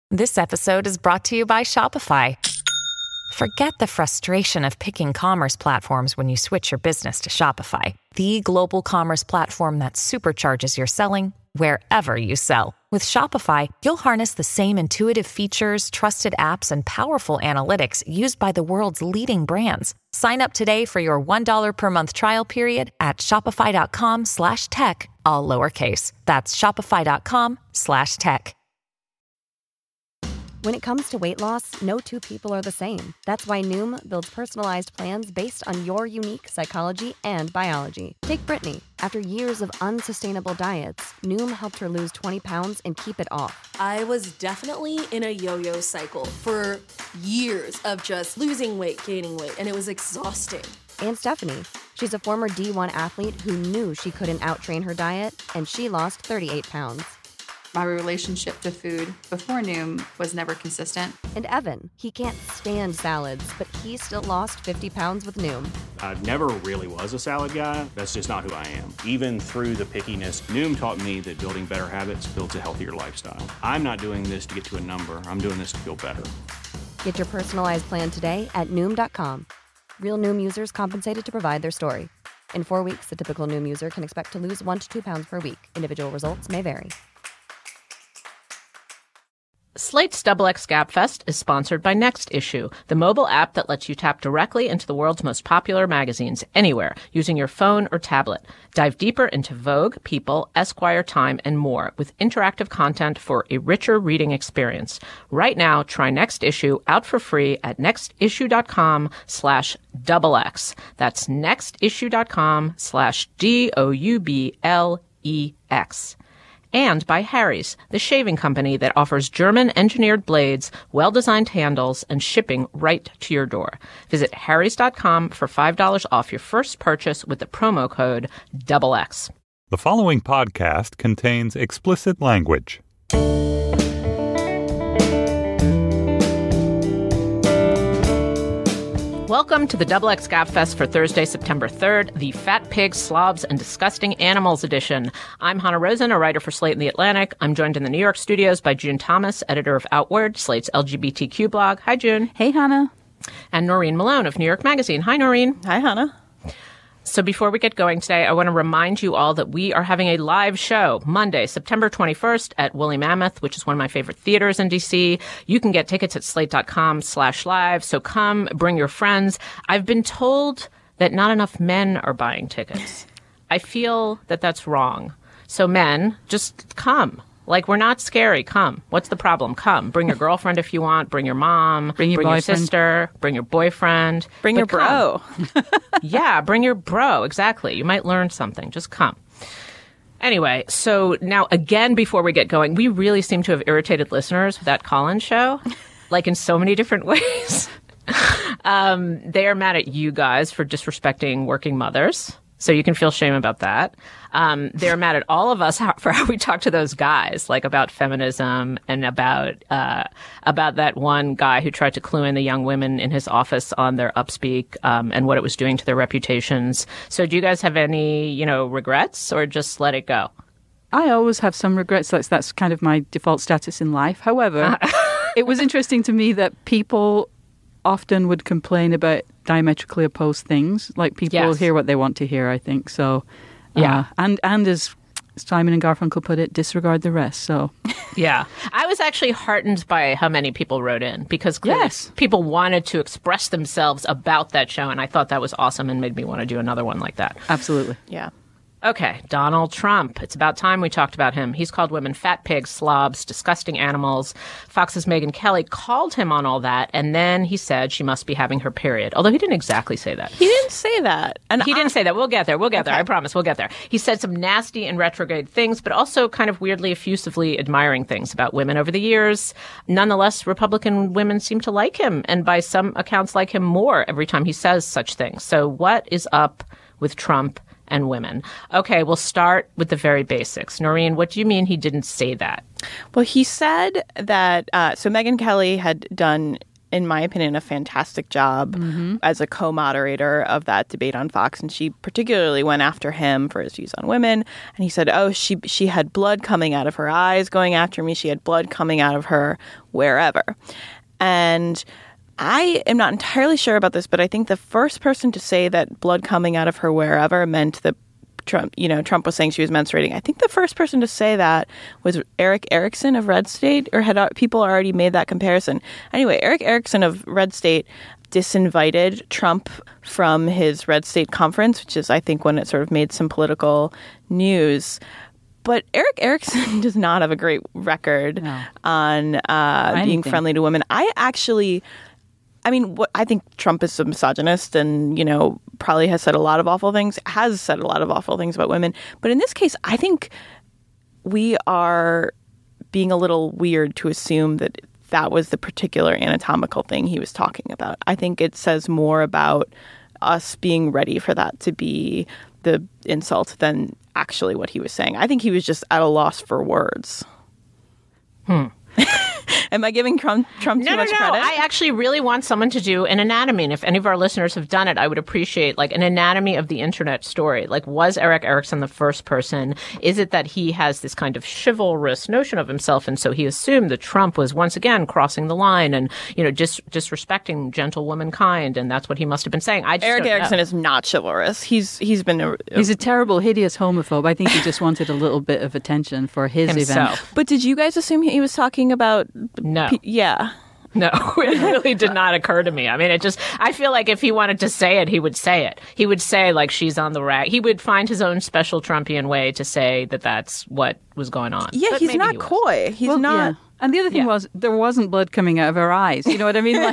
This episode is brought to you by Shopify. Forget the frustration of picking commerce platforms when you switch your business to Shopify, the global commerce platform that supercharges your selling wherever you sell. With Shopify, you'll harness the same intuitive features, trusted apps, and powerful analytics used by the world's leading brands. Sign up today for your $1 per month trial period at shopify.com/tech, all lowercase. That's shopify.com/tech. When it comes to weight loss, no two people are the same. That's why Noom builds personalized plans based on your unique psychology and biology. Take Brittany. After years of unsustainable diets, Noom helped her lose 20 pounds and keep it off. I was definitely in a yo-yo cycle for years of just losing weight, gaining weight, and it was exhausting. And Stephanie. She's a former D1 athlete who knew she couldn't out-train her diet, and she lost 38 pounds. My relationship to food before Noom was never consistent. And Evan, he can't stand salads, but he still lost 50 pounds with Noom. I never really was a salad guy. That's just not who I am. Even through the pickiness, Noom taught me that building better habits builds a healthier lifestyle. I'm not doing this to get to a number. I'm doing this to feel better. Get your personalized plan today at Noom.com. Real Noom users compensated to provide their story. In 4 weeks, the typical Noom user can expect to lose 1 to 2 pounds per week. Individual results may vary. Slate's XX Gabfest is sponsored by Next Issue, the mobile app that lets you tap directly into the world's most popular magazines anywhere using your phone or tablet. Dive deeper into Vogue, People, Esquire, Time, and more with interactive content for a richer reading experience. Right now, try Next Issue out for free at nextissue.com/XX. That's nextissue.com/DOUBLEX. And by Harry's, the shaving company that offers German-engineered blades, well-designed handles, and shipping right to your door. Visit harrys.com for $5 off your first purchase with the promo code XX. The following podcast contains explicit language. Welcome to the XX Gabfest for Thursday, September 3rd, the Fat Pigs, Slobs, and Disgusting Animals edition. I'm Hannah Rosen, a writer for Slate and The Atlantic. I'm joined in the New York studios by June Thomas, editor of Outward, Slate's LGBTQ blog. Hi, June. Hey, Hannah. And Noreen Malone of New York Magazine. Hi, Noreen. Hi, Hannah. So before we get going today, I want to remind you all that we are having a live show Monday, September 21st at Woolly Mammoth, which is one of my favorite theaters in D.C. You can get tickets at slate.com/live. So come, bring your friends. I've been told that not enough men are buying tickets. I feel that that's wrong. So men, just come. Like, we're not scary. Come. What's the problem? Come. Bring your girlfriend if you want. Bring your mom. Bring your sister. Bring your boyfriend. Bring your bro. Yeah, bring your bro. Exactly. You might learn something. Just come. Anyway, so now again, before we get going, we really seem to have irritated listeners with that call-in show, like in so many different ways. They are mad at you guys for disrespecting working mothers. So you can feel shame about that. They're mad at all of us for how we talk to those guys, like about feminism and about that one guy who tried to clue in the young women in his office on their upspeak, and what it was doing to their reputations. So do you guys have any, regrets, or just let it go? I always have some regrets. That's kind of my default status in life. However, it was interesting to me that people often would complain about diametrically opposed things. Like, people hear what they want to hear, I think. So, yeah. And as Simon and Garfunkel put it, disregard the rest. So, yeah. I was actually heartened by how many people wrote in, because clearly people wanted to express themselves about that show. And I thought that was awesome and made me want to do another one like that. Absolutely. Yeah. Okay, Donald Trump. It's about time we talked about him. He's called women fat pigs, slobs, disgusting animals. Fox's Megyn Kelly called him on all that, and then he said she must be having her period. Although he didn't exactly say that. He didn't say that. And he didn't say that. We'll get there. I promise we'll get there. He said some nasty and retrograde things, but also kind of weirdly, effusively admiring things about women over the years. Nonetheless, Republican women seem to like him, and by some accounts like him more every time he says such things. So what is up with Trump and women? Okay, we'll start with the very basics. Noreen, what do you mean he didn't say that? Well, he said that, so Megyn Kelly had done in my opinion, a fantastic job as a co-moderator of that debate on Fox. And she particularly went after him for his views on women. And he said, oh, she had blood coming out of her eyes going after me. She had blood coming out of her wherever. And I am not entirely sure about this, but I think the first person to say that blood coming out of her wherever meant that Trump was saying she was menstruating. I think the first person to say that was Eric Erickson of Red State, or had people already made that comparison? Anyway, Eric Erickson of Red State disinvited Trump from his Red State conference, which is, I think, when it sort of made some political news. But Eric Erickson does not have a great record on being friendly to women. I think Trump is a misogynist and, probably has said a lot of awful things about women. But in this case, I think we are being a little weird to assume that that was the particular anatomical thing he was talking about. I think it says more about us being ready for that to be the insult than actually what he was saying. I think he was just at a loss for words. Am I giving Trump too much credit? No. I actually really want someone to do an anatomy. And if any of our listeners have done it, I would appreciate an anatomy of the internet story. Was Eric Erickson the first person? Is it that he has this kind of chivalrous notion of himself, and so he assumed that Trump was once again crossing the line and, disrespecting gentle womankind, and that's what he must have been saying? Eric Erickson is not chivalrous. He's a terrible, hideous homophobe. I think he just wanted a little bit of attention for his event. But did you guys assume he was talking about... No. Yeah. No, it really did not occur to me. I mean, I feel like if he wanted to say it, he would say it. He would say, she's on the rag. He would find his own special Trumpian way to say that that's what was going on. Yeah, but he's not coy. He's not. Yeah. And the other thing was, there wasn't blood coming out of her eyes. You know what I mean?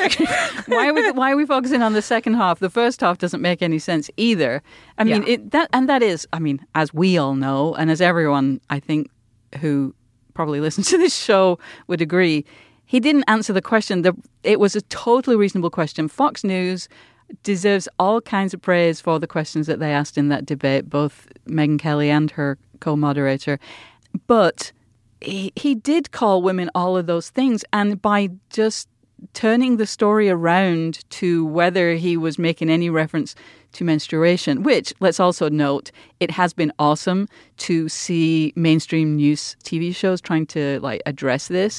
Why are we focusing on the second half? The first half doesn't make any sense either. I mean, that is, as we all know, and as everyone, I think, who probably listens to this show would agree, he didn't answer the question. It was a totally reasonable question. Fox News deserves all kinds of praise for the questions that they asked in that debate, both Megyn Kelly and her co-moderator. But he did call women all of those things. And by just turning the story around to whether he was making any reference to menstruation, which, let's also note, it has been awesome to see mainstream news TV shows trying to address this.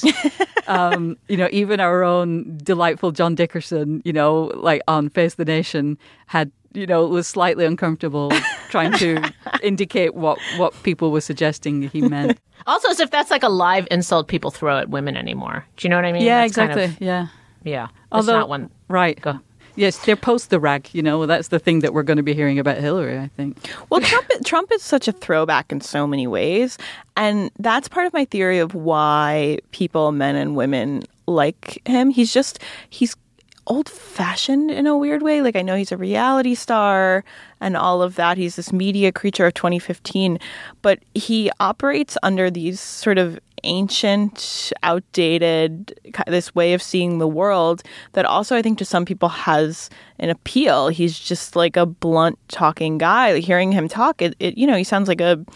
Even our own delightful John Dickerson, on Face the Nation was slightly uncomfortable trying to indicate what people were suggesting he meant. Also, as if that's a live insult people throw at women anymore. Do you know what I mean? Yeah, that's exactly. Yeah. Although, that's not one. Right. Go. Yes, they're post the rag. That's the thing that we're going to be hearing about Hillary, I think. Well, Trump is such a throwback in so many ways. And that's part of my theory of why people, men and women, like him. He's old-fashioned in a weird way. I know he's a reality star and all of that. He's this media creature of 2015. But he operates under these sort of ancient, outdated, this way of seeing the world that also, I think, to some people has an appeal. He's just a blunt talking guy. Hearing him talk, he sounds like a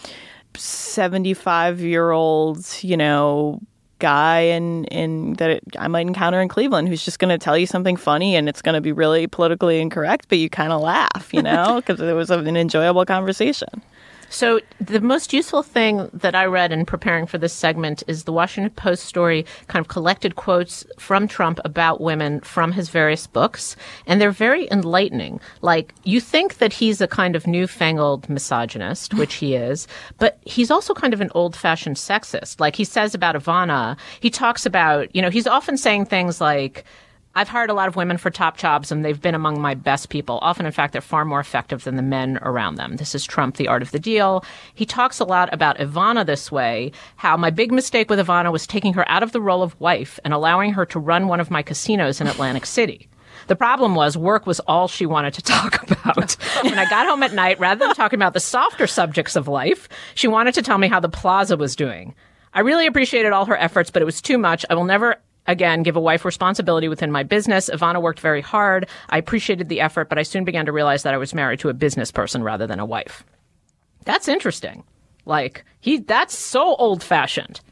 75-year-old, guy that I might encounter in Cleveland who's just going to tell you something funny and it's going to be really politically incorrect, but you kind of laugh, because it was an enjoyable conversation. So the most useful thing that I read in preparing for this segment is the Washington Post story kind of collected quotes from Trump about women from his various books. And they're very enlightening. You think that he's a kind of newfangled misogynist, which he is, but he's also kind of an old-fashioned sexist. He says about Ivana, he talks about, he's often saying things like, I've hired a lot of women for top jobs, and they've been among my best people. Often, in fact, they're far more effective than the men around them. This is Trump, the art of the deal. He talks a lot about Ivana this way, how my big mistake with Ivana was taking her out of the role of wife and allowing her to run one of my casinos in Atlantic City. The problem was work was all she wanted to talk about. When I got home at night, rather than talking about the softer subjects of life, she wanted to tell me how the plaza was doing. I really appreciated all her efforts, but it was too much. I will never again, give a wife responsibility within my business. Ivana worked very hard. I appreciated the effort, but I soon began to realize that I was married to a business person rather than a wife. That's interesting. That's so old-fashioned.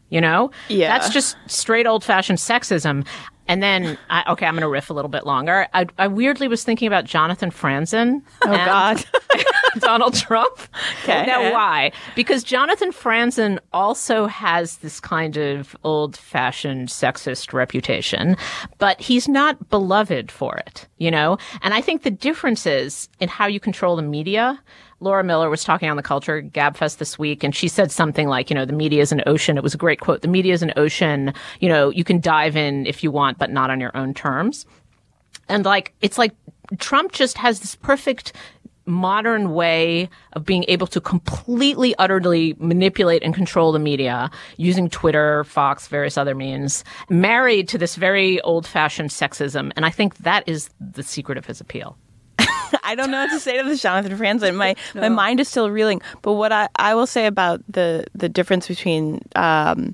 you know? Yeah. That's just straight old-fashioned sexism. And then, I'm going to riff a little bit longer. I weirdly was thinking about Jonathan Franzen. Oh, God. Donald Trump. Okay. Now, why? Because Jonathan Franzen also has this kind of old-fashioned sexist reputation, but he's not beloved for it, you know? And I think the difference is in how you control the media. Laura Miller was talking on the Culture Gabfest this week, and she said something like, you know, the media is an ocean. It was a great quote. The media is an ocean. You know, you can dive in if you want, but not on your own terms. And like, it's like Trump just has this perfect modern way of being able to completely, utterly manipulate and control the media using Twitter, Fox, various other means, married to this very old-fashioned sexism. And I think that is the secret of his appeal. I don't know what to say to this Jonathan Franzen. My mind is still reeling. But what I will say about the difference between Trump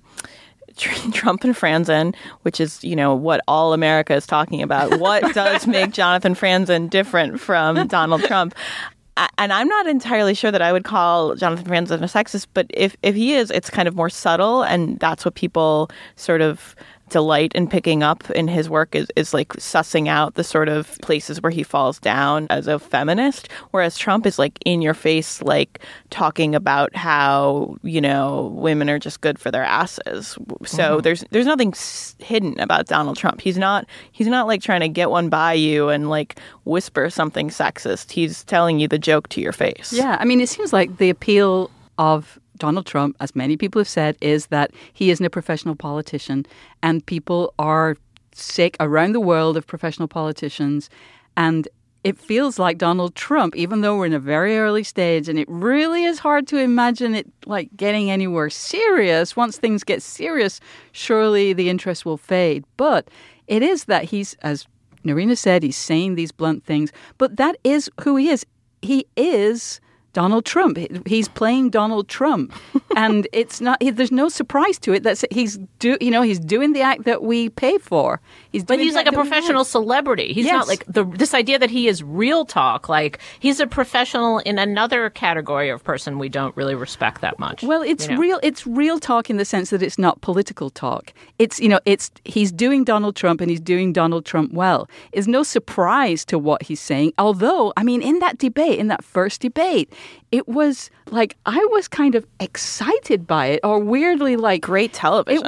and Franzen, which is, you know, what all America is talking about. What does make Jonathan Franzen different from Donald Trump? And I'm not entirely sure that I would call Jonathan Franzen a sexist, but if he is, it's kind of more subtle, and that's what people sort of delight in picking up in his work is like sussing out the sort of places where he falls down as a feminist, whereas Trump is like in your face, like talking about how, you know, women are just good for their asses. So there's nothing hidden about Donald Trump. He's not like trying to get one by you and like whisper something sexist. He's telling you the joke to your face. Yeah, I mean, it seems like the appeal of Donald Trump, as many people have said, is that he isn't a professional politician, and people are sick around the world of professional politicians. And it feels like Donald Trump, even though we're in a very early stage, and it really is hard to imagine it like getting anywhere serious. Once things get serious, surely the interest will fade. But it is that he's, as Narina said, he's saying these blunt things, but that is who he is. He is Donald Trump. He's playing Donald Trump, and it's not. There's no surprise to it. That's he's doing the act that we pay for. But he's like a professional celebrity. He's not like this idea that he is real talk. Like he's a professional in another category of person we don't really respect that much. Well, it's real. It's real talk in the sense that it's not political talk. It's he's doing Donald Trump, and he's doing Donald Trump well. It's no surprise to what he's saying. Although, I mean, in that first debate, it was like I was kind of excited by it, or weirdly like great television.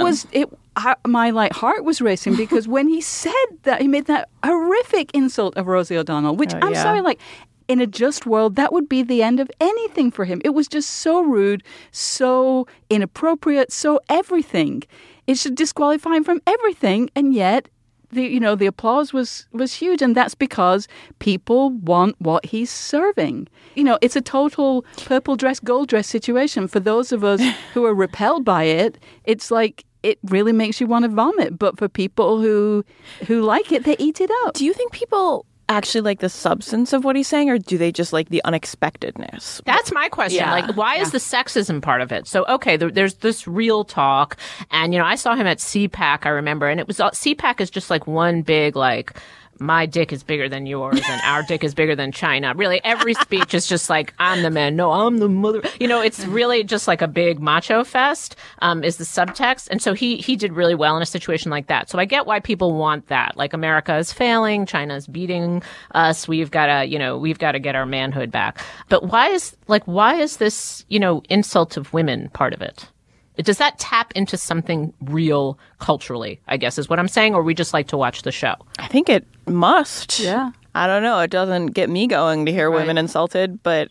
My like heart was racing because when he said that, he made that horrific insult of Rosie O'Donnell, which I'm sorry, like in a just world, that would be the end of anything for him. It was just so rude, so inappropriate, so everything. It should disqualify him from everything, and yet the applause was huge, and that's because people want what he's serving. It's a total purple dress, gold dress situation. For those of us who are repelled by it, it's like it really makes you want to vomit. But for people who like it, they eat it up. Do you think people actually like the substance of what he's saying, or do they just like the unexpectedness? That's my question. Yeah. Like, why is the sexism part of it? So, okay, there's this real talk, and I saw him at CPAC, I remember, and it was CPAC is just like one big like, my dick is bigger than yours and our dick is bigger than China. Really, every speech is just like, I'm the man. No, I'm the mother. It's really just like a big macho fest, is the subtext. And so he did really well in a situation like that. So I get why people want that. Like, America is failing. China is beating us. We've got to get our manhood back. But why is this, insult of women part of it? Does that tap into something real culturally, I guess is what I'm saying, or we just like to watch the show? I think it must. Yeah. I don't know. It doesn't get me going to hear women insulted, but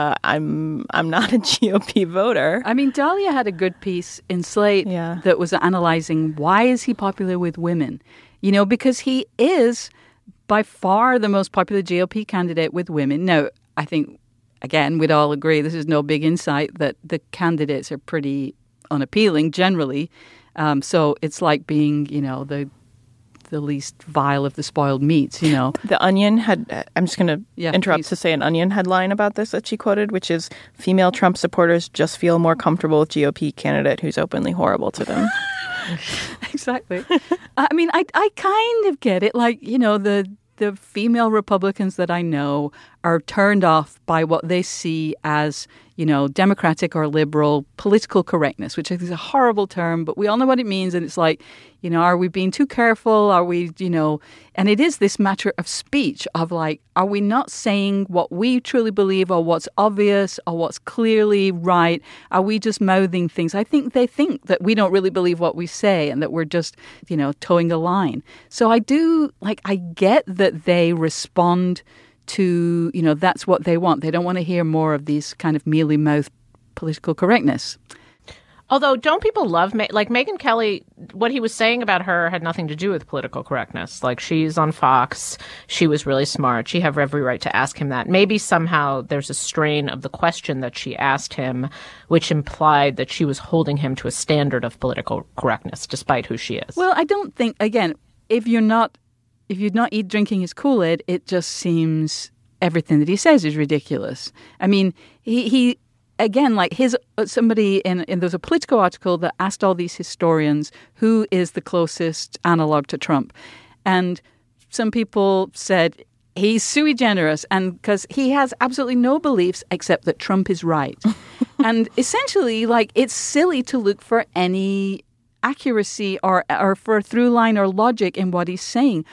I'm not a GOP voter. I mean, Dahlia had a good piece in Slate that was analyzing why is he popular with women? Because he is by far the most popular GOP candidate with women. Now, I think, again, we'd all agree, this is no big insight, that the candidates are pretty unappealing generally. So it's like being, the least vile of the spoiled meats, The Onion had, I'm just going to interrupt please. to say an Onion headline about this that she quoted, which is, female Trump supporters just feel more comfortable with GOP candidate who's openly horrible to them. Exactly. I mean, I kind of get it. Like, the female Republicans that I know are turned off by what they see as, democratic or liberal political correctness, which I think is a horrible term, but we all know what it means. And it's like, are we being too careful? Are we, and it is this matter of speech of like, are we not saying what we truly believe or what's obvious or what's clearly right? Are we just mouthing things? I think they think that we don't really believe what we say and that we're just, towing the line. So I get that they respond to, that's what they want. They don't want to hear more of these kind of mealy-mouthed political correctness. Although, don't people love, like Megyn Kelly, what he was saying about her had nothing to do with political correctness. Like, she's on Fox. She was really smart. She had every right to ask him that. Maybe somehow there's a strain of the question that she asked him, which implied that she was holding him to a standard of political correctness, despite who she is. Well, I don't think, again, if you're not drinking his Kool-Aid, it just seems everything that he says is ridiculous. I mean, he again, like somebody there's a Politico article that asked all these historians who is the closest analog to Trump, and some people said he's sui generis, and because he has absolutely no beliefs except that Trump is right, and essentially, like, it's silly to look for any accuracy or for a through line or logic in what he's saying.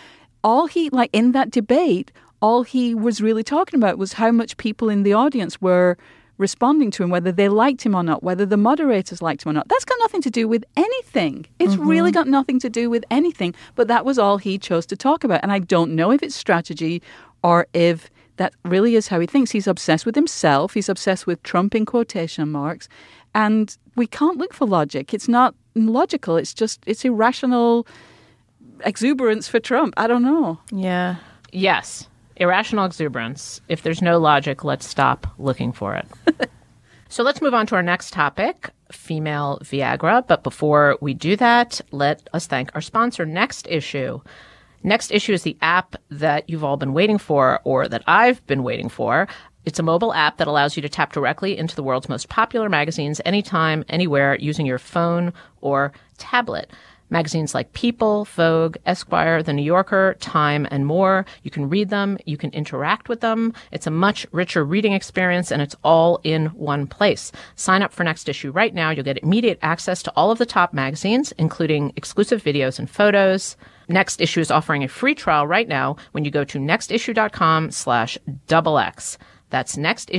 In that debate, all he was really talking about was how much people in the audience were responding to him, whether they liked him or not, whether the moderators liked him or not. That's got nothing to do with anything. It's really got nothing to do with anything. But that was all he chose to talk about. And I don't know if it's strategy or if that really is how he thinks. He's obsessed with himself. He's obsessed with Trump in quotation marks. And we can't look for logic. It's not logical. It's irrational exuberance for Trump. I don't know. Yeah. Yes. Irrational exuberance. If there's no logic, let's stop looking for it. So let's move on to our next topic, female Viagra. But before we do that, let us thank our sponsor, Next Issue. Next Issue is the app that you've all been waiting for, or that I've been waiting for. It's a mobile app that allows you to tap directly into the world's most popular magazines anytime, anywhere, using your phone or tablet. Magazines like People, Vogue, Esquire, The New Yorker, Time, and more. You can read them. You can interact with them. It's a much richer reading experience, and it's all in one place. Sign up for Next Issue right now. You'll get immediate access to all of the top magazines, including exclusive videos and photos. Next Issue is offering a free trial right now when you go to nextissue.com/XX. That's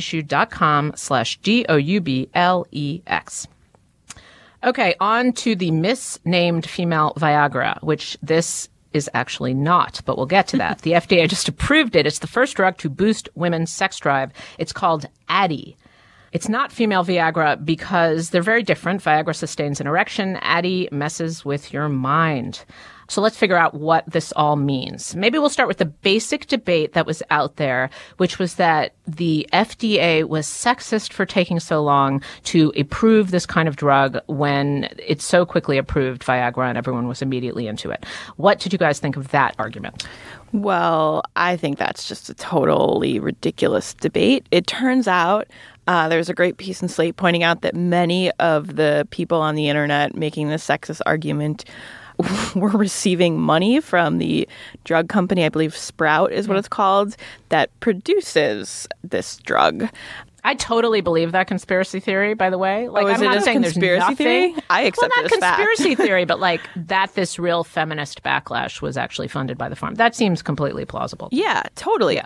nextissue.com/DOUBLEX. Okay, on to the misnamed female Viagra, which this is actually not, but we'll get to that. The FDA just approved it. It's the first drug to boost women's sex drive. It's called Addyi. It's not female Viagra because they're very different. Viagra sustains an erection. Addyi messes with your mind. So let's figure out what this all means. Maybe we'll start with the basic debate that was out there, which was that the FDA was sexist for taking so long to approve this kind of drug when it so quickly approved Viagra and everyone was immediately into it. What did you guys think of that argument? Well, I think that's just a totally ridiculous debate. It turns out there's a great piece in Slate pointing out that many of the people on the internet making this sexist argument were receiving money from the drug company, I believe Sprout is what it's called, that produces this drug. I totally believe that conspiracy theory, by the way. Like, I'm not saying conspiracy there's nothing. Theory? I accept it as fact. Well, not conspiracy theory, but like that this real feminist backlash was actually funded by the farm. That seems completely plausible. Yeah, totally.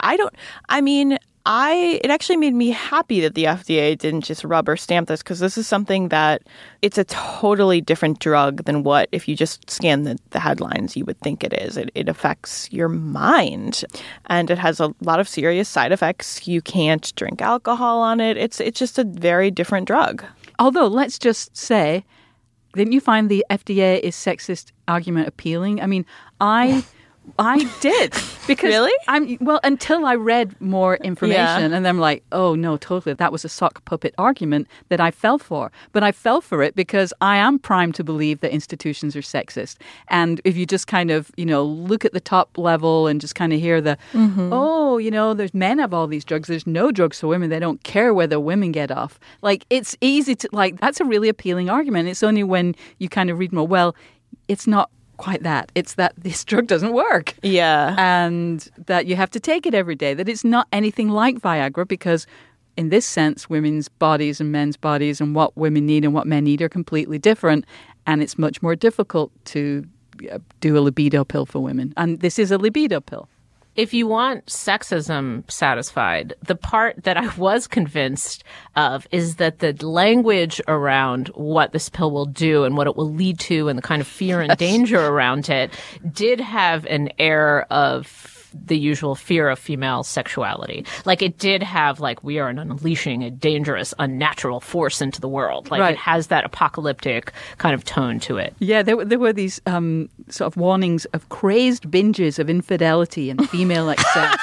It actually made me happy that the FDA didn't just rubber stamp this, because this is something that it's a totally different drug than what, if you just scan the headlines, you would think it is. It affects your mind, and it has a lot of serious side effects. You can't drink alcohol on it. It's just a very different drug. Although, let's just say, didn't you find the FDA is sexist argument appealing? I mean, I did. Because really? Until I read more information, and I'm like, oh no, totally. That was a sock puppet argument that I fell for. But I fell for it because I am primed to believe that institutions are sexist. And if you just kind of, look at the top level and just kind of hear there's there's men have all these drugs. There's no drugs for women. They don't care whether women get off. Like, it's easy to, that's a really appealing argument. It's only when you kind of read more, well, it's not quite that. It's that this drug doesn't work. Yeah. And that you have to take it every day. That it's not anything like Viagra because in this sense, women's bodies and men's bodies and what women need and what men need are completely different. And it's much more difficult to do a libido pill for women. And this is a libido pill. If you want sexism satisfied, the part that I was convinced of is that the language around what this pill will do and what it will lead to and the kind of fear and danger around it did have an air of the usual fear of female sexuality. Like it did have like, we are unleashing a dangerous, unnatural force into the world. Like it has that apocalyptic kind of tone to it. Yeah, there were these sort of warnings of crazed binges of infidelity and female excess.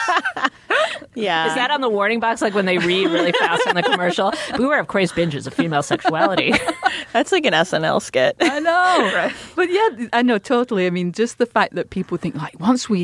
Yeah. Is that on the warning box, like when they read really fast in the commercial? Beware of crazed binges of female sexuality. That's like an SNL skit. I know. Right. But yeah, I know, totally. I mean, just the fact that people think, like, once we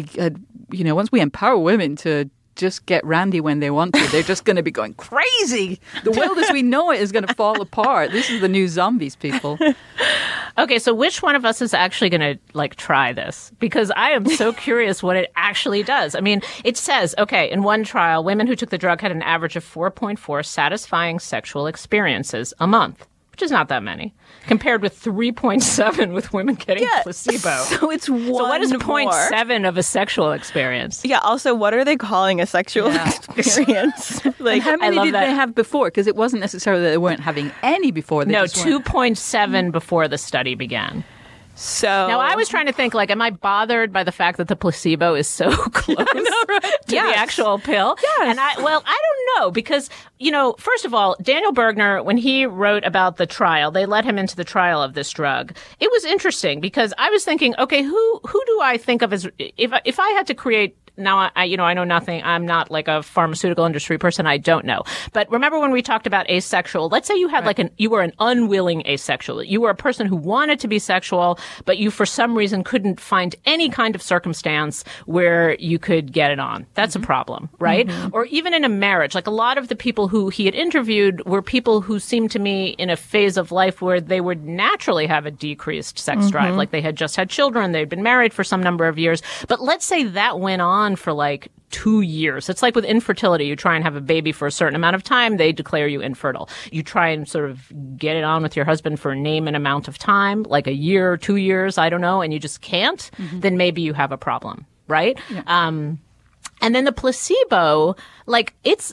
empower women to just get randy when they want to, they're just going to be going crazy. The world as we know it is going to fall apart. This is the new zombies, people. Okay, so which one of us is actually going to, like, try this? Because I am so curious what it actually does. I mean, it says, okay, in one trial, women who took the drug had an average of 4.4 satisfying sexual experiences a month, which is not that many, compared with 3.7 with women getting placebo. So it's one. So what is more. 0.7 of a sexual experience? Yeah. Also, what are they calling a sexual experience? Like, how many did they have before? Because it wasn't necessarily that they weren't having any before. They no, 2.7 before the study began. So now I was trying to think, like, am I bothered by the fact that the placebo is so close to the actual pill? Yes. And I don't know, because, you know, first of all, Daniel Bergner, when he wrote about the trial, they let him into the trial of this drug. It was interesting because I was thinking, okay, who do I think of as, if I had to create. Now, I know nothing. I'm not like a pharmaceutical industry person. I don't know. But remember when we talked about asexual? Let's say you had you were an unwilling asexual. You were a person who wanted to be sexual, but you for some reason couldn't find any kind of circumstance where you could get it on. That's a problem, right? Or even in a marriage. Like a lot of the people who he had interviewed were people who seemed to me in a phase of life where they would naturally have a decreased sex drive. Like they had just had children. They'd been married for some number of years. But let's say that went on for like 2 years. It's like with infertility. You try and have a baby for a certain amount of time, they declare you infertile. You try and sort of get it on with your husband for a name and amount of time, like a year, 2 years, I don't know, and you just can't, then maybe you have a problem, right? Yeah. And then the placebo, like it's,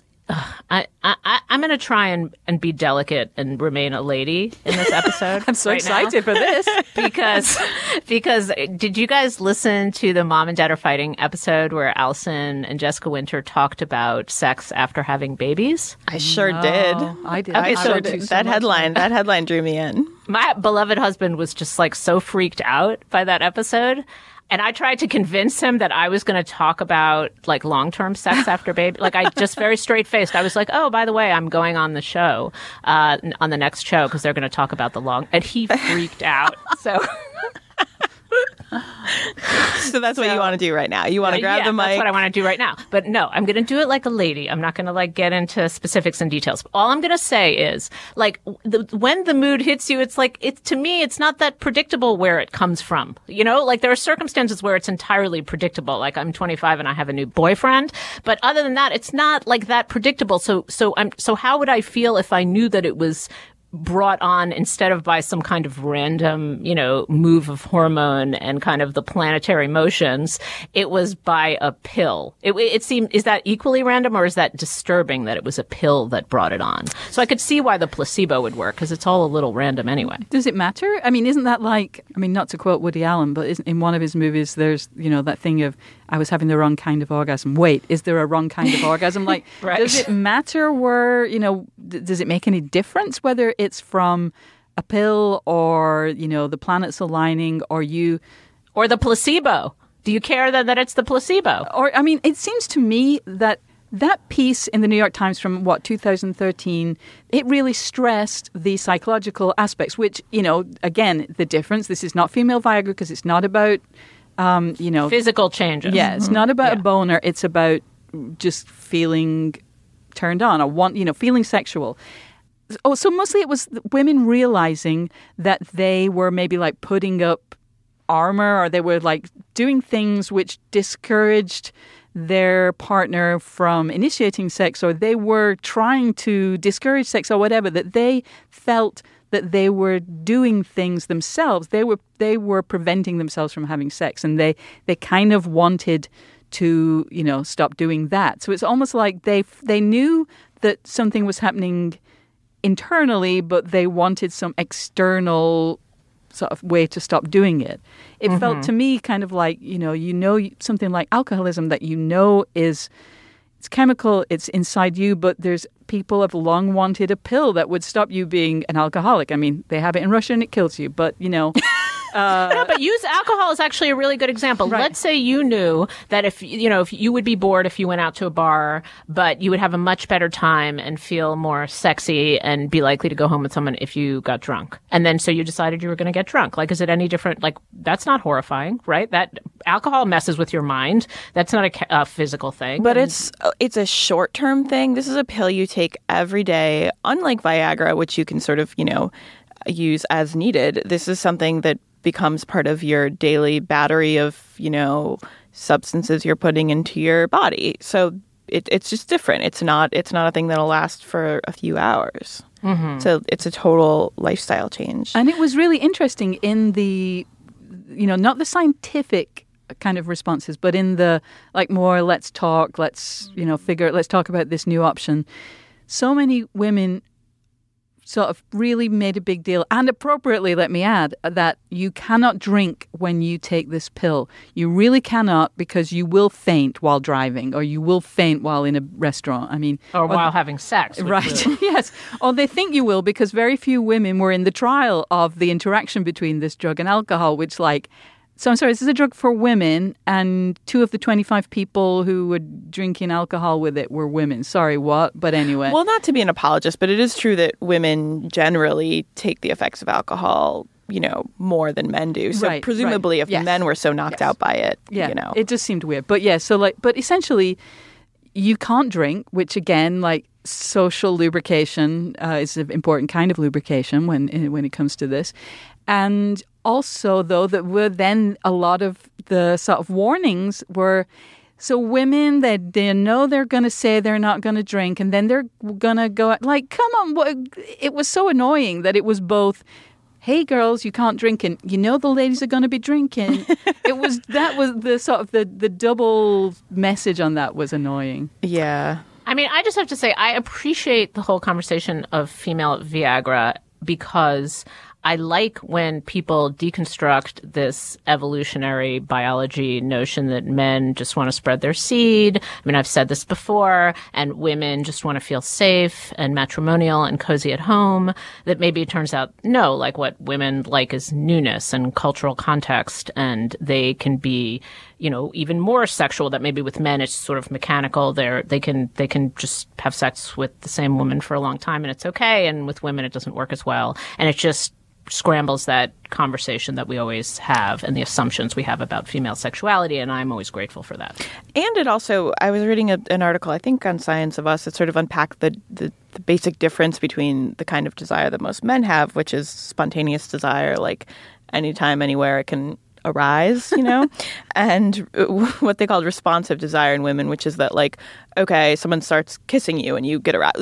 I'm going to try and be delicate and remain a lady in this episode. I'm so excited for this because did you guys listen to the Mom and Dad Are Fighting episode where Allison and Jessica Winter talked about sex after having babies? I sure did. I did. Okay, so that headline drew me in. My beloved husband was just like so freaked out by that episode. And I tried to convince him that I was going to talk about like long-term sex after baby. Like I just very straight-faced. I was like, oh, by the way, I'm going on the show, on the next show because they're going to talk about the long. And he freaked out. So that's what you want to do right now. You want to grab the mic. That's what I want to do right now. But no, I'm going to do it like a lady. I'm not going to like get into specifics and details. All I'm going to say is like when the mood hits you, it's like to me, it's not that predictable where it comes from. You know, like there are circumstances where it's entirely predictable. Like I'm 25 and I have a new boyfriend, but other than that, it's not like that predictable. So how would I feel if I knew that it was brought on instead of by some kind of random, you know, move of hormone and kind of the planetary motions, it was by a pill. It seemed, is that equally random or is that disturbing that it was a pill that brought it on? So I could see why the placebo would work because it's all a little random anyway. Does it matter? I mean, isn't that like, I mean, not to quote Woody Allen, but in one of his movies, there's, you know, that thing of, I was having the wrong kind of orgasm. Wait, is there a wrong kind of orgasm? Like, right. Does it matter where, you know, does it make any difference whether it's from a pill or, you know, the planets aligning or the placebo? Do you care that it's the placebo? Or, I mean, it seems to me that piece in the New York Times from, 2013, it really stressed the psychological aspects, which, you know, again, the difference, this is not female Viagra because it's not about, you know. Physical changes. Yeah, it's not about a boner. It's about just feeling turned on or feeling sexual. Oh, so mostly it was women realizing that they were maybe like putting up armor or they were like doing things which discouraged their partner from initiating sex, or they were trying to discourage sex or whatever, that they felt that they were doing things themselves. They were preventing themselves from having sex, and they kind of wanted to, stop doing that. So it's almost like they knew that something was happening internally, but they wanted some external sort of way to stop doing it. It felt to me kind of like, something like alcoholism that it's chemical, it's inside you, but there's people have long wanted a pill that would stop you being an alcoholic. I mean, they have it in Russia and it kills you, but No, but use alcohol is actually a really good example. Right. Let's say you knew that if you would be bored if you went out to a bar, but you would have a much better time and feel more sexy and be likely to go home with someone if you got drunk. And then so you decided you were going to get drunk. Like, is it any different? Like, that's not horrifying, right? That alcohol messes with your mind. That's not a physical thing. But it's a short-term thing. This is a pill you take every day. Unlike Viagra, which you can sort of, use as needed. This is something that becomes part of your daily battery of, substances you're putting into your body. So it's just different. It's not a thing that'll last for a few hours. Mm-hmm. So it's a total lifestyle change. And it was really interesting in the, not the scientific kind of responses, but in the more let's talk, let's talk about this new option. So many women sort of really made a big deal, and appropriately, let me add, that you cannot drink when you take this pill. You really cannot, because you will faint while driving, or you will faint while in a restaurant. I mean, or while having sex. Right, yes. Or they think you will, because very few women were in the trial of the interaction between this drug and alcohol, which so I'm sorry, this is a drug for women, and 2 of the 25 people who were drinking alcohol with it were women. Sorry, what? But anyway. Well, not to be an apologist, but it is true that women generally take the effects of alcohol, more than men do. So presumably if men were so knocked out by it, it just seemed weird. But yeah, but essentially you can't drink, which again, social lubrication is an important kind of lubrication when it comes to this. And also, though, that were then a lot of the sort of warnings were, so women that they know they're going to say they're not going to drink, and then they're going to go come on. It was so annoying that it was both, hey girls, you can't drink, and the ladies are going to be drinking. That was the sort of the double message on that was annoying. Yeah. I mean, I just have to say, I appreciate the whole conversation of female Viagra, because I like when people deconstruct this evolutionary biology notion that men just want to spread their seed. I mean, I've said this before, and women just want to feel safe and matrimonial and cozy at home. That maybe it turns out, no, what women like is newness and cultural context, and they can be, even more sexual. That maybe with men it's sort of mechanical. They can just have sex with the same woman for a long time and it's okay. And with women it doesn't work as well. And it just scrambles that conversation that we always have and the assumptions we have about female sexuality, and I'm always grateful for that. And it also, I was reading an article, I think on Science of Us, that sort of unpacked the basic difference between the kind of desire that most men have, which is spontaneous desire, anytime, anywhere it can arise, and what they called responsive desire in women, which is that okay, someone starts kissing you and you get aroused.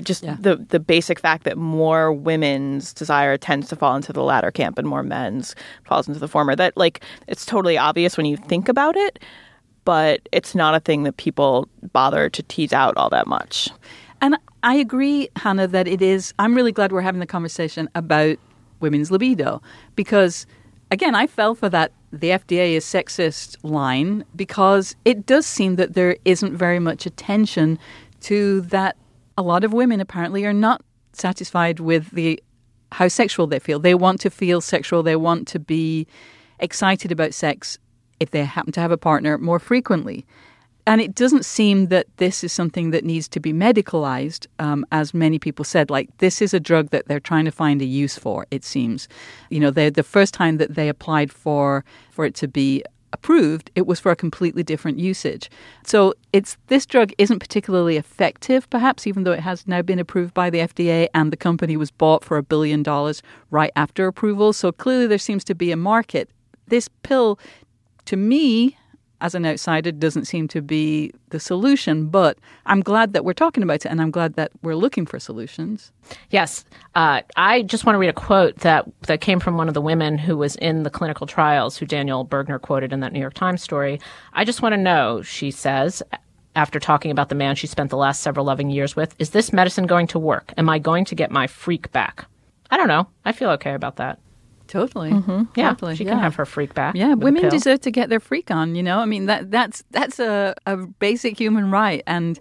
The basic fact that more women's desire tends to fall into the latter camp and more men's falls into the former. That it's totally obvious when you think about it, but it's not a thing that people bother to tease out all that much. And I agree, Hannah, that it is. I'm really glad we're having the conversation about women's libido, because again, I fell for the FDA is sexist line, because it does seem that there isn't very much attention to that. A lot of women apparently are not satisfied with how sexual they feel. They want to feel sexual. They want to be excited about sex if they happen to have a partner more frequently. And it doesn't seem that this is something that needs to be medicalized, as many people said. This is a drug that they're trying to find a use for, it seems. The first time that they applied for it to be approved, it was for a completely different usage. So this drug isn't particularly effective, perhaps, even though it has now been approved by the FDA, and the company was bought for $1 billion right after approval. So clearly there seems to be a market. This pill, to me, as an outsider, doesn't seem to be the solution. But I'm glad that we're talking about it, and I'm glad that we're looking for solutions. Yes. I just want to read a quote that came from one of the women who was in the clinical trials, who Daniel Bergner quoted in that New York Times story. I just want to know, she says, after talking about the man she spent the last several loving years with, is this medicine going to work? Am I going to get my freak back? I don't know. I feel okay about that. Totally. Yeah, totally. she can have her freak back. Yeah, with a women pill. deserve to get their freak on, you know? I mean, that's a basic human right. And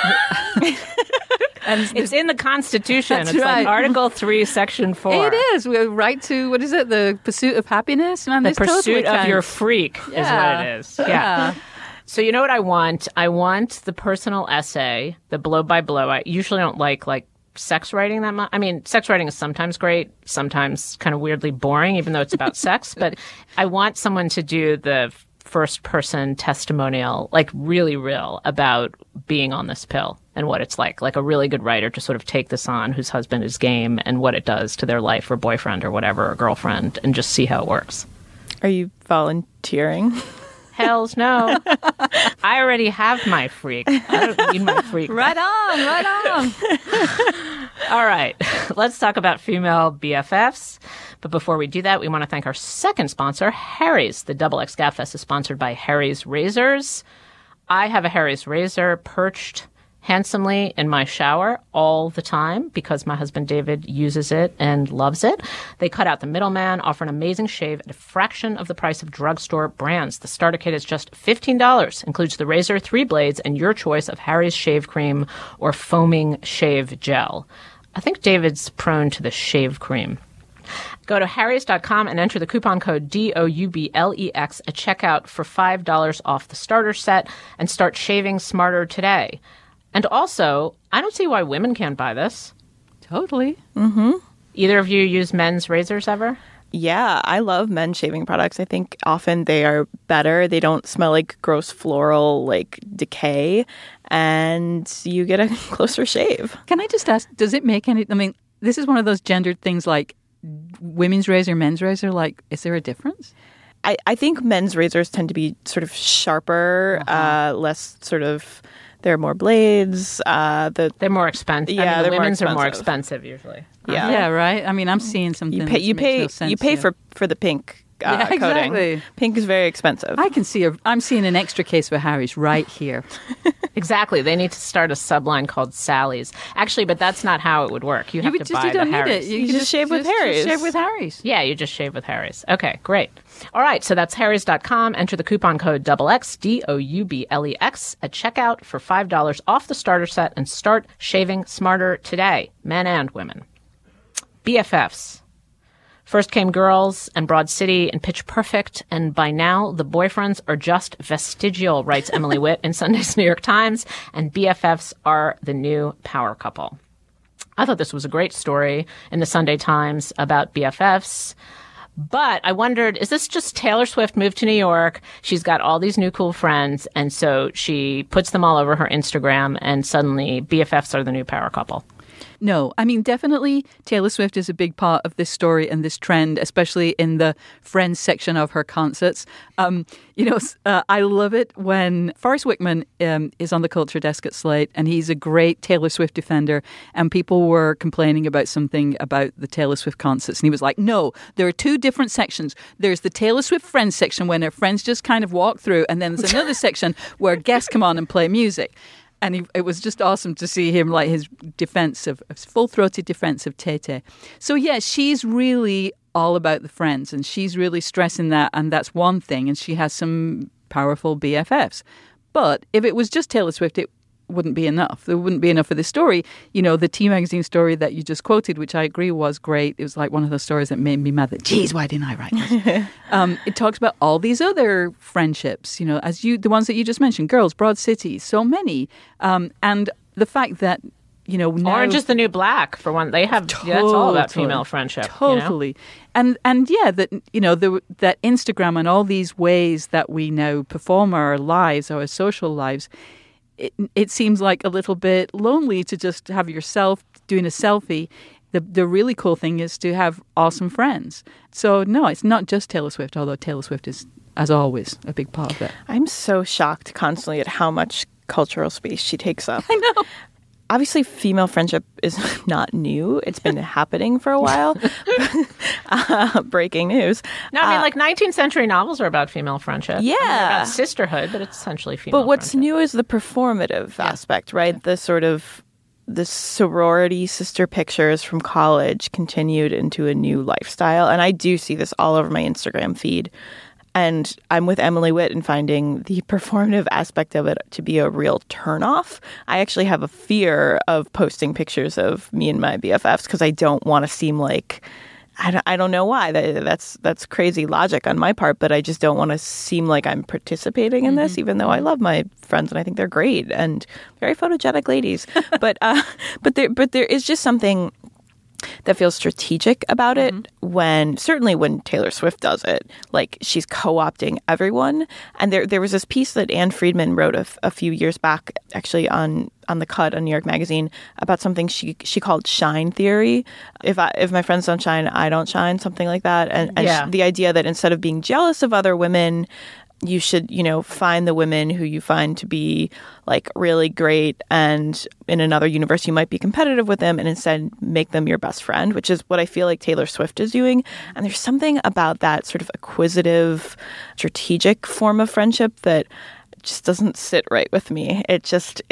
It's in the Constitution. That's It's right. like Article 3, Section 4. it is. We have right to, what is it, the pursuit of happiness? Man, The this totally pursuit of your counts. freak is Yeah. what it is. Yeah. So you know what I want? I want the personal essay, the blow by blow. I usually don't like sex writing that much. I mean, sex writing is sometimes great, sometimes kind of weirdly boring, even though it's about sex. But I want someone to do the first person testimonial, like really real, about being on this pill and what it's like a really good writer to sort of take this on whose husband is game and what it does to their life or boyfriend or whatever, or girlfriend, and just see how it works. Are you volunteering? Hells no. I already have my freak. I don't need my freak. Right on. All right. Let's talk about female BFFs. But before we do that, we want to thank our second sponsor, Harry's. The XX Gabfest is sponsored by Harry's Razors. I have a Harry's razor perched handsomely in my shower all the time because my husband David uses it and loves it. They cut out the middleman, offer an amazing shave at a fraction of the price of drugstore brands. The starter kit is just $15, includes the razor, 3 blades, and your choice of Harry's shave cream or foaming shave gel. I think David's prone to the shave cream. Go to harrys.com and enter the coupon code DOUBLEX at checkout for $5 off the starter set and start shaving smarter today. And also, I don't see why women can't buy this. Totally. Either of you use men's razors ever? Yeah, I love men's shaving products. I think often they are better. They don't smell like gross floral, like decay, and you get a closer shave. Can I just ask, does it make any, I mean, this is one of those gendered things like women's razor, men's razor, like, is there a difference? I think men's razors tend to be sort of sharper, less sort of, there are more blades. They're more expensive. Yeah, I mean, the they're more women's are more expensive. expensive usually. Yeah. Yeah, right? I mean, I'm seeing something You pay that makes no sense you pay here. for the pink Yeah, coating. exactly. Pink is very expensive. I'm seeing an extra case for Harry's right here. Exactly. They need to start a subline called Sally's. Actually, but that's not how it would work. You have to buy you don't the need Harry's. it. You just shave with Harry's. Just shave with Harry's. Yeah, you just shave with Harry's. Okay, great. All right, so that's harrys.com. Enter the coupon code XX, DOUBLEX, at checkout for $5 off the starter set and start shaving smarter today, men and women. BFFs. First came Girls and Broad City and Pitch Perfect, and by now the boyfriends are just vestigial, writes Emily Witt in Sunday's New York Times, and BFFs are the new power couple. I thought this was a great story in the Sunday Times about BFFs. But I wondered, is this just Taylor Swift moved to New York? She's got all these new cool friends, and so she puts them all over her Instagram, and suddenly BFFs are the new power couple. No, I mean, definitely Taylor Swift is a big part of this story and this trend, especially in the Friends section of her concerts. I love it when Forrest Wickman is on the culture desk at Slate, and he's a great Taylor Swift defender, and people were complaining about something about the Taylor Swift concerts, and he was like, no, there are 2 different sections. There's the Taylor Swift Friends section when her friends just kind of walk through, and then there's another section where guests come on and play music. And it was just awesome to see him, like his full-throated defense of Tay-Tay. So, yeah, she's really all about the friends, and she's really stressing that, and that's one thing, and she has some powerful BFFs. But if it was just Taylor Swift, it wouldn't be enough. There wouldn't be enough for this story. You know, the T Magazine story that you just quoted, which I agree was great. It was like one of those stories that made me mad that, geez, why didn't I write this? It talks about all these other friendships, you know, the ones that you just mentioned, Girls, Broad City, so many. And the fact that, you know, now, Orange is the New Black, for one. They have, that's all about female friendship. Totally. You know? And yeah, that, you know, that Instagram and all these ways that we now perform our lives, our social lives, it seems like a little bit lonely to just have yourself doing a selfie. The really cool thing is to have awesome friends. So, no, it's not just Taylor Swift, although Taylor Swift is as always, a big part of it. I'm so shocked constantly at how much cultural space she takes up. I know. Obviously, female friendship is not new. It's been happening for a while. Breaking news. No, I mean, like 19th century novels are about female friendship. Yeah. I mean, they're about sisterhood, but it's essentially female But what's friendship. new is the performative aspect, right? Yeah. The sort of the sorority sister pictures from college continued into a new lifestyle. And I do see this all over my Instagram feed. And I'm with Emily Witt in finding the performative aspect of it to be a real turnoff. I actually have a fear of posting pictures of me and my BFFs because I don't want to seem like, I don't know why. That's crazy logic on my part, but I just don't want to seem like I'm participating in this, even though I love my friends and I think they're great and very photogenic ladies. but there is just something that feels strategic about it when Taylor Swift does it. Like, she's co-opting everyone. And there was this piece that Anne Friedman wrote a few years back, actually on The Cut on New York Magazine, about something she called shine theory. If my friends don't shine, I don't shine, something like that. And the idea that instead of being jealous of other women, you should, find the women who you find to be like really great, and in another universe you might be competitive with them, and instead make them your best friend, which is what I feel like Taylor Swift is doing. And there's something about that sort of acquisitive, strategic form of friendship that just doesn't sit right with me. It's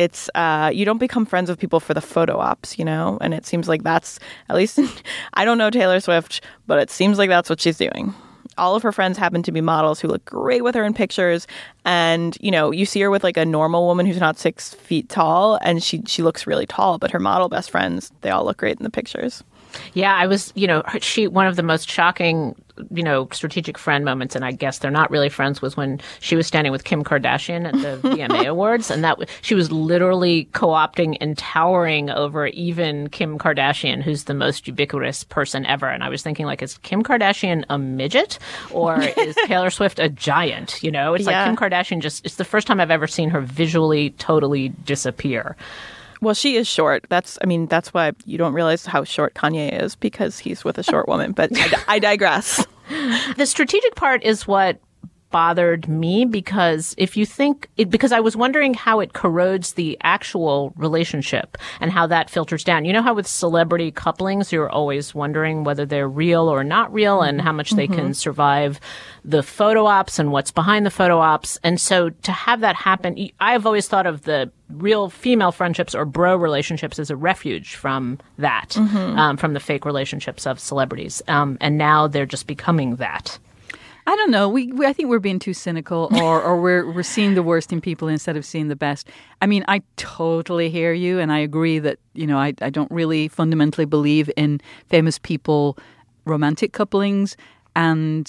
you don't become friends with people for the photo ops, and it seems like that's, at least I don't know Taylor Swift, but it seems like that's what she's doing. All of her friends happen to be models who look great with her in pictures. And, you see her with like a normal woman who's not 6 feet tall, and she looks really tall, but her model best friends, they all look great in the pictures. Yeah, I was, one of the most shocking, strategic friend moments, and I guess they're not really friends, was when she was standing with Kim Kardashian at the VMA Awards, and she was literally co-opting and towering over even Kim Kardashian, who's the most ubiquitous person ever. And I was thinking, like, is Kim Kardashian a midget, or is Taylor Swift a giant? It's like Kim Kardashian it's the first time I've ever seen her visually totally disappear. Well, she is short. That's why you don't realize how short Kanye is, because he's with a short woman. But I digress. The strategic part is what bothered me, because because I was wondering how it corrodes the actual relationship and how that filters down. You know how with celebrity couplings, you're always wondering whether they're real or not real, and how much they can survive the photo ops and what's behind the photo ops. And so to have that happen, I've always thought of the real female friendships or bro relationships as a refuge from that, from the fake relationships of celebrities. And now they're just becoming that. I don't know. I think we're being too cynical, or we're seeing the worst in people instead of seeing the best. I mean, I totally hear you, and I agree that, I don't really fundamentally believe in famous people romantic couplings. And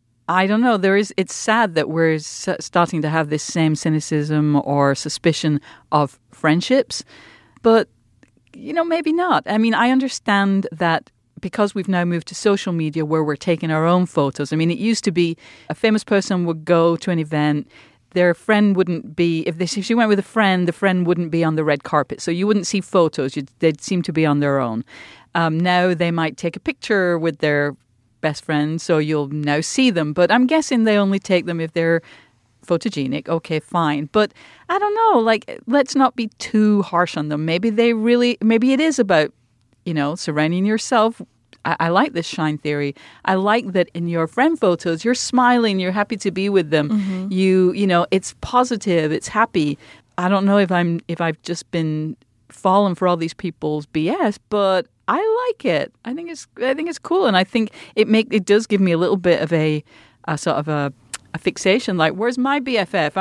I don't know. It's sad that we're starting to have this same cynicism or suspicion of friendships, but maybe not. I mean, I understand that, because we've now moved to social media where we're taking our own photos. I mean, it used to be a famous person would go to an event, their friend wouldn't be, if she went with a friend, the friend wouldn't be on the red carpet. So you wouldn't see photos. They'd seem to be on their own. Now they might take a picture with their best friend, so you'll now see them. But I'm guessing they only take them if they're photogenic. Okay, fine. But I don't know, like, let's not be too harsh on them. Maybe it is about, surrounding yourself. I like this shine theory. I like that in your friend photos, you're smiling, you're happy to be with them. It's positive, it's happy. I don't know if I've just been fallen for all these people's BS, but I like it. I think it's cool, and I think it does give me a little bit of a sort of a fixation, like, where's my BFF?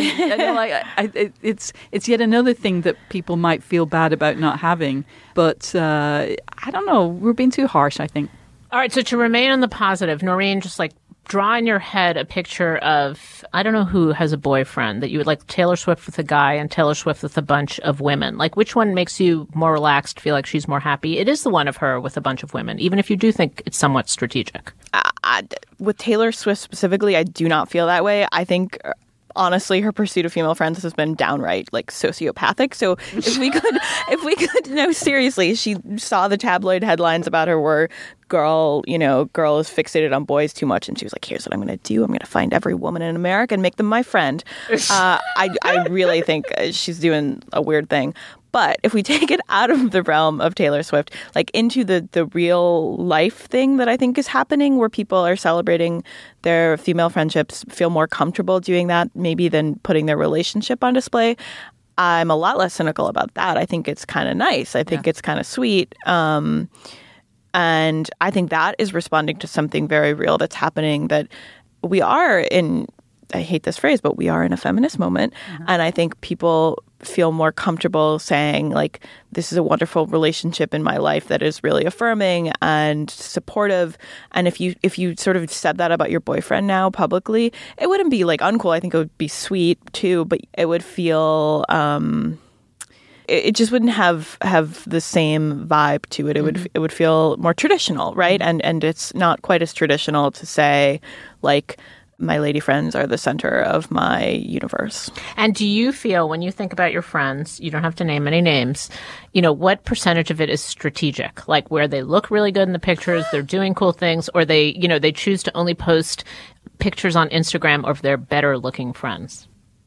It's yet another thing that people might feel bad about not having. But I don't know. We're being too harsh, I think. All right. So to remain on the positive, Noreen, just like draw in your head a picture of, I don't know who has a boyfriend that you would like, Taylor Swift with a guy and Taylor Swift with a bunch of women. Like, which one makes you more relaxed, feel like she's more happy? It is the one of her with a bunch of women, even if you do think it's somewhat strategic. With Taylor Swift specifically, I do not feel that way. I think honestly, her pursuit of female friends has been downright like sociopathic. So if we could, no, seriously, she saw the tabloid headlines about her where girl is fixated on boys too much, and she was like, here's what I'm going to do. I'm going to find every woman in America and make them my friend. I really think she's doing a weird thing. But if we take it out of the realm of Taylor Swift, like into the real life thing that I think is happening, where people are celebrating their female friendships, feel more comfortable doing that maybe than putting their relationship on display, I'm a lot less cynical about that. I think it's kind of nice. I think it's kind of sweet. And I think that is responding to something very real that's happening, that we are in, I hate this phrase, but we are in a feminist moment. Mm-hmm. And I think people feel more comfortable saying, like, this is a wonderful relationship in my life that is really affirming and supportive. And if you sort of said that about your boyfriend now publicly, it wouldn't be like uncool. I think it would be sweet too, but it would feel it just wouldn't have the same vibe to it. It would feel more traditional, right? And it's not quite as traditional to say, like, my lady friends are the center of my universe. And do you feel, when you think about your friends, you don't have to name any names, what percentage of it is strategic? Like where they look really good in the pictures, they're doing cool things, or they choose to only post pictures on Instagram of their better looking friends?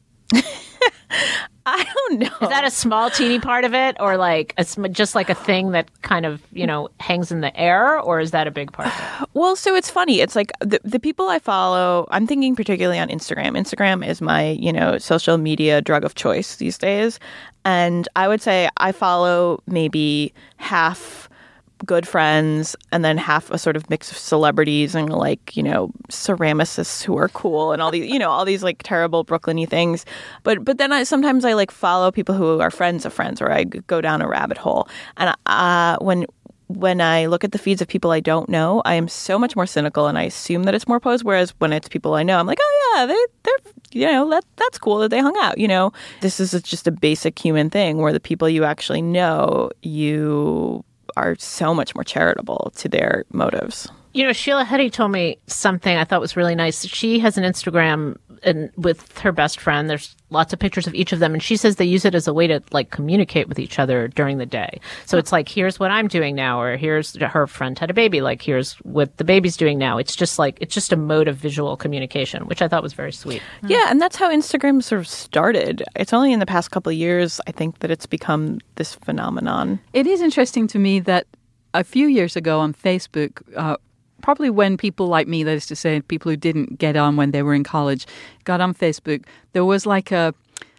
I don't know. Is that a small, teeny part of it, or like just like a thing that kind of, hangs in the air, or is that a big part of it? Well, so it's funny. It's like the people I follow, I'm thinking particularly on Instagram. Instagram is my, social media drug of choice these days. And I would say I follow maybe half good friends and then half a sort of mix of celebrities and like, ceramicists who are cool and all these like terrible Brooklyn-y things. But then sometimes I like follow people who are friends of friends, or I go down a rabbit hole. And when I look at the feeds of people I don't know, I am so much more cynical and I assume that it's more posed. Whereas when it's people I know, I'm like, oh yeah, they're that's cool that they hung out. This is just a basic human thing where the people you actually know, you are so much more charitable to their motives. Sheila Heti told me something I thought was really nice. She has an Instagram with her best friend. There's lots of pictures of each of them. And she says they use it as a way to like communicate with each other during the day. So it's like, here's what I'm doing now, or here's her friend had a baby. Like, here's what the baby's doing now. It's just a mode of visual communication, which I thought was very sweet. Yeah. And that's how Instagram sort of started. It's only in the past couple of years, I think, that it's become this phenomenon. It is interesting to me that a few years ago on Facebook, probably when people like me, that is to say, people who didn't get on when they were in college, got on Facebook, there was like a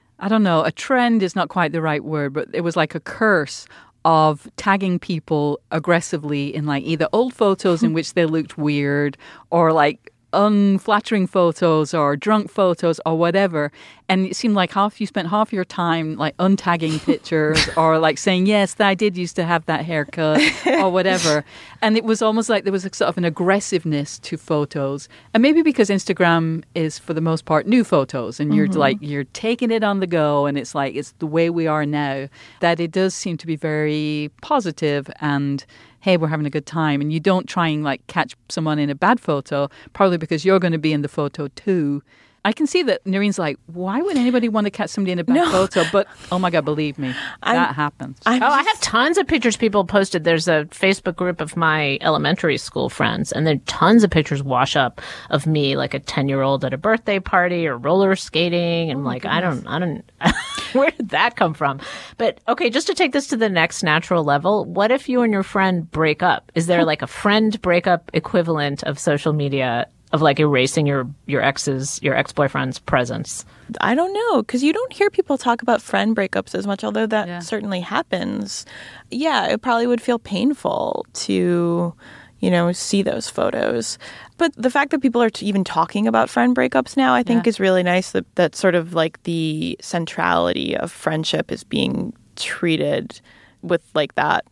trend is not quite the right word, but it was like a curse of tagging people aggressively in like either old photos in which they looked weird, or like unflattering photos or drunk photos or whatever. And it seemed like you spent half your time like untagging pictures or like saying, yes, I did used to have that haircut or whatever. And it was almost like there was a sort of an aggressiveness to photos. And maybe because Instagram is for the most part new photos and you're taking it on the go, and it's like, it's the way we are now, that it does seem to be very positive and hey, we're having a good time. And you don't try and like catch someone in a bad photo, probably because you're going to be in the photo too. I can see that Noreen's like, why would anybody want to catch somebody in a bad photo? But, oh my God, believe me, that happens. I have tons of pictures people posted. There's a Facebook group of my elementary school friends, and then tons of pictures wash up of me, like a 10-year-old at a birthday party or roller skating. And I don't, where did that come from? But okay, just to take this to the next natural level, what if you and your friend break up? Is there like a friend breakup equivalent of social media, of like erasing your ex-boyfriend's presence? I don't know, because you don't hear people talk about friend breakups as much, although that certainly happens. Yeah, it probably would feel painful to, see those photos. But the fact that people are even talking about friend breakups now, I think is really nice, that sort of like the centrality of friendship is being treated with like that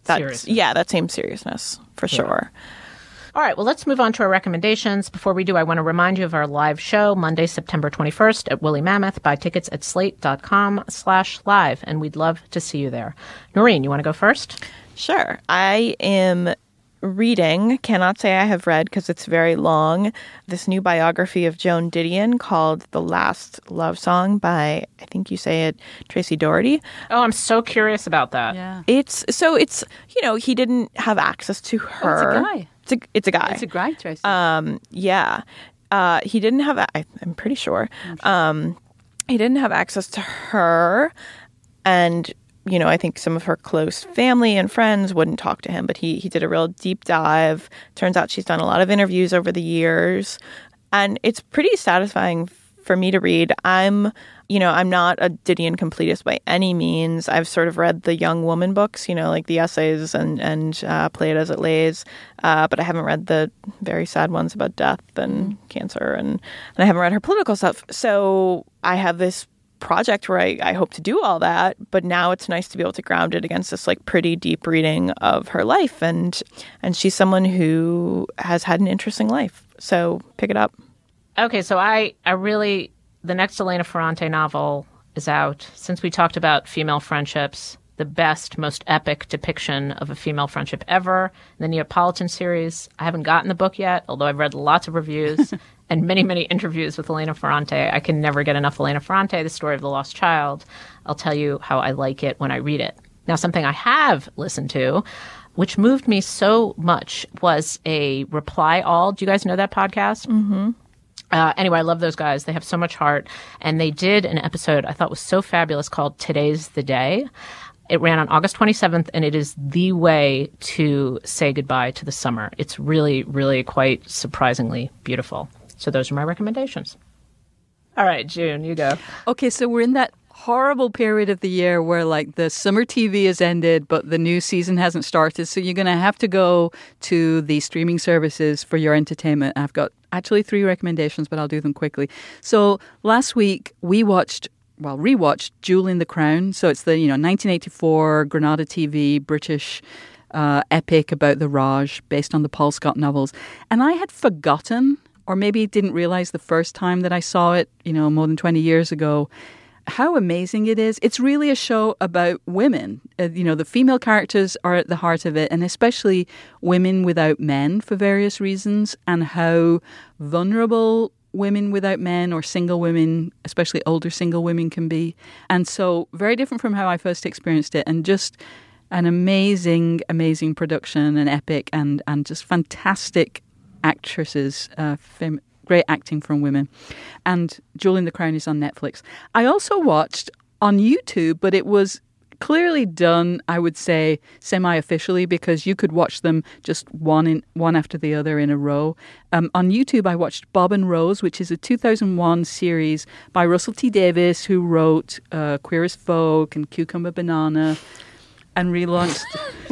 same seriousness, for sure. All right, well, let's move on to our recommendations. Before we do, I want to remind you of our live show, Monday, September 21st at Woolly Mammoth. Buy tickets at slate.com/live, and we'd love to see you there. Noreen, you want to go first? Sure. I am reading, cannot say I have read because it's very long, this new biography of Joan Didion called The Last Love Song by, I think you say it, Tracy Doherty. Oh, I'm so curious about that. Yeah. It's, he didn't have access to her. Oh, it's a guy. It's a guy. It's a guy, Tracy. Yeah. He didn't have, I'm pretty sure. He didn't have access to her. And, I think some of her close family and friends wouldn't talk to him, but he did a real deep dive. Turns out she's done a lot of interviews over the years. And it's pretty satisfying for me to read. I'm not a Didion completist by any means. I've sort of read the young woman books, like the essays and Play It As It Lays. But I haven't read the very sad ones about death and cancer. And I haven't read her political stuff. So I have this project where I hope to do all that, but now it's nice to be able to ground it against this pretty deep reading of her life, and she's someone who has had an interesting life. So pick it up. Okay, so I really, the next Elena Ferrante novel is out. Since we talked about female friendships, the best, most epic depiction of a female friendship ever, the Neapolitan series. I haven't gotten the book yet, although I've read lots of reviews and many, many interviews with Elena Ferrante. I can never get enough Elena Ferrante, The Story of the Lost Child. I'll tell you how I like it when I read it. Now, something I have listened to, which moved me so much, was a Reply All. Do you guys know that podcast? Mm-hmm. Anyway, I love those guys. They have so much heart. And they did an episode I thought was so fabulous called Today's the Day. It ran on August 27th, and it is the way to say goodbye to the summer. It's really, really quite surprisingly beautiful. So those are my recommendations. All right, June, you go. Okay, so we're in that horrible period of the year where the summer TV has ended, but the new season hasn't started. So you're going to have to go to the streaming services for your entertainment. I've got actually 3 recommendations, but I'll do them quickly. So last week we rewatched Jewel in the Crown. So it's the 1984 Granada TV British epic about the Raj based on the Paul Scott novels. And I had forgotten, or maybe didn't realize the first time that I saw it, more than 20 years ago, how amazing it is. It's really a show about women. The female characters are at the heart of it, and especially women without men for various reasons, and how vulnerable women without men or single women, especially older single women, can be. And so very different from how I first experienced it, and just an amazing, amazing production and epic, and just fantastic actresses, great acting from women. And Jewel in the Crown is on Netflix. I also watched on YouTube, but it was clearly done, I would say, semi-officially, because you could watch them just one after the other in a row. On YouTube, I watched Bob and Rose, which is a 2001 series by Russell T Davies, who wrote Queer as Folk and Cucumber Banana, and relaunched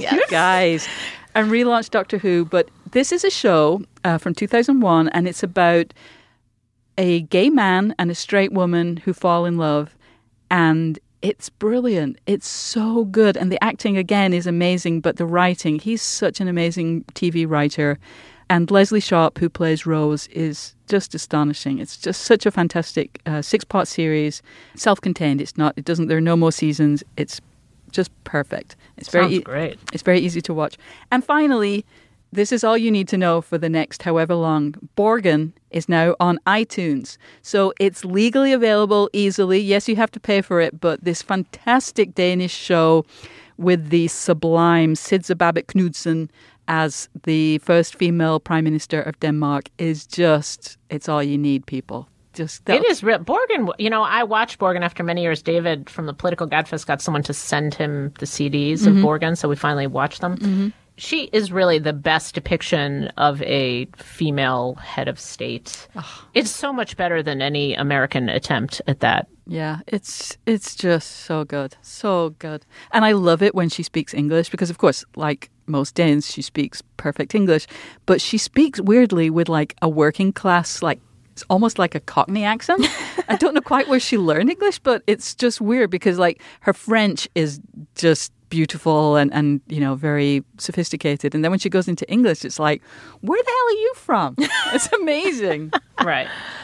and relaunched Doctor Who. But this is a show from 2001, and it's about a gay man and a straight woman who fall in love, and it's brilliant. It's so good. And the acting, again, is amazing, but the writing, he's such an amazing TV writer. And Leslie Sharp, who plays Rose, is just astonishing. It's just such a fantastic 6-part series, self-contained. There are no more seasons. It's just perfect. Sounds great. It's very easy to watch. And finally, this is all you need to know for the next however long. Borgen is now on iTunes. So it's legally available easily. Yes, you have to pay for it, but this fantastic Danish show with the sublime Sidse Babett Knudsen as the first female Prime Minister of Denmark is just, it's all you need, people. It is real. Borgen, I watched Borgen after many years. David from the Political Gabfest got someone to send him the CDs of Borgen, so we finally watched them. Mm-hmm. She is really the best depiction of a female head of state. Oh. It's so much better than any American attempt at that. Yeah, it's just so good. So good. And I love it when she speaks English because, of course, like most Danes, she speaks perfect English. But she speaks weirdly with a working class, it's almost like a Cockney accent. I don't know quite where she learned English, but it's just weird because her French is just beautiful and very sophisticated. And then when she goes into English, it's like, where the hell are you from? It's amazing. Right.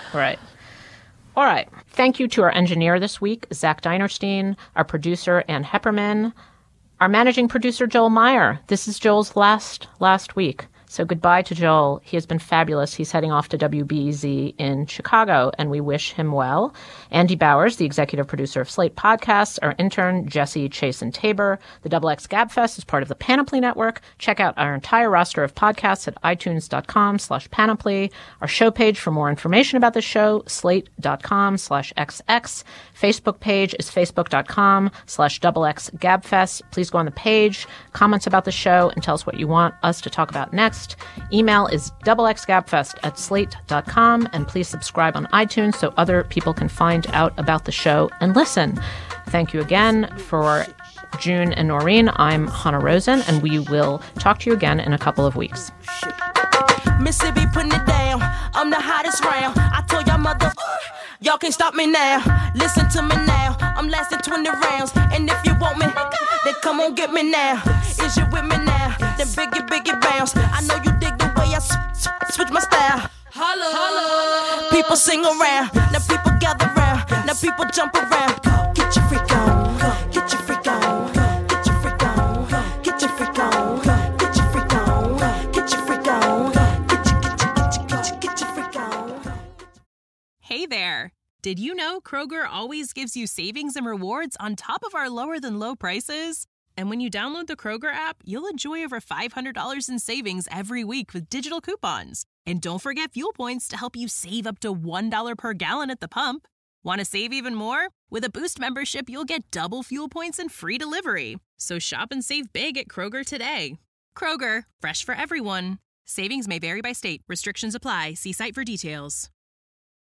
All right. Thank you to our engineer this week, Zach Dinerstein, our producer, Ann Hepperman. Our managing producer, Joel Meyer. This is Joel's last week. So goodbye to Joel. He has been fabulous. He's heading off to WBEZ in Chicago, and we wish him well. Andy Bowers, the executive producer of Slate Podcasts, our intern, Jesse Chasen-Tabor. The XX Gabfest is part of the Panoply Network. Check out our entire roster of podcasts at itunes.com/panoply. Our show page for more information about the show, slate.com/xx. Facebook page is facebook.com/XX Gabfest. Please go on the page, comments about the show, and tell us what you want us to talk about next. Email is xxgabfest@slate.com, and please subscribe on iTunes so other people can find out about the show and listen. Thank you again. For June and Noreen, I'm Hannah Rosen, and we will talk to you again in a couple of weeks. Mississippi putting it down. I'm the hottest round. I told y'all mother, y'all can't stop me now. Listen to me now. I'm lasting 20 rounds. And if you want me, then come on get me now. Is you with me now? Then biggie bounce. I know you dig the way I switch my style. Holla, holla. People sing around. Now people gather round. Now people jump around. Get your freak on. Get your freak on. Get your freak on. Get your freak on. Get your freak on. Get your freak on. Get your freak on. Hey there. Did you know Kroger always gives you savings and rewards on top of our lower than low prices? And when you download the Kroger app, you'll enjoy over $500 in savings every week with digital coupons. And don't forget fuel points to help you save up to $1 per gallon at the pump. Want to save even more? With a Boost membership, you'll get double fuel points and free delivery. So shop and save big at Kroger today. Kroger, fresh for everyone. Savings may vary by state. Restrictions apply. See site for details.